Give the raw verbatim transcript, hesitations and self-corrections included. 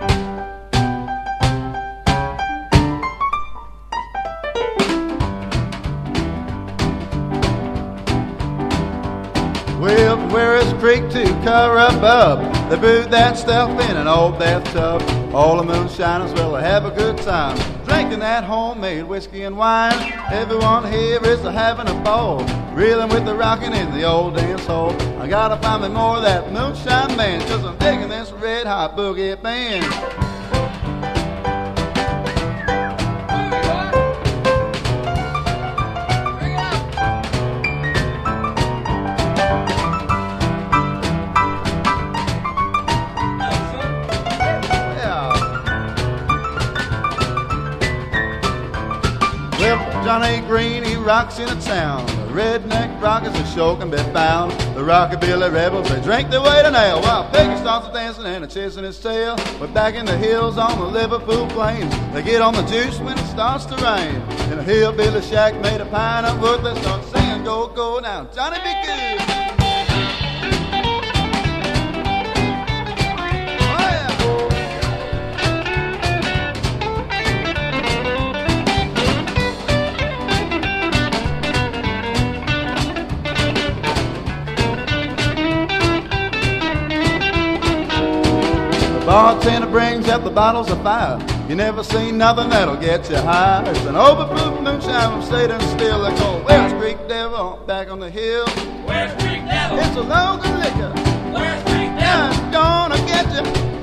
Well, from Where's Creek to Currabub, they brewed that stuff in an old bathtub. All the moonshiners, well, they have a good time drinking that homemade whiskey and wine. Everyone here is having a ball, reeling with the rockin' in the old dance hall. I gotta find me more of that moonshine man, 'cause I'm digging this red hot boogie band. Johnny Green, he rocks in a town. The redneck rockers are sure can be found. The rockabilly rebels, they drink their way to nail, while Peggy starts dancing and a chasing his tail. But back in the hills on the Liverpool plains, they get on the juice when it starts to rain. In a hillbilly shack made of pine and wood, they start singing, go, go now, Johnny be good. Bartender brings out the bottles of fire. You never seen nothing that'll get you high. It's an overproof moonshine from State and Still. They call Where's Creek Devil back on the hill. Where's Creek Devil? It's a local liquor. Where's Creek Devil? It's gonna get you.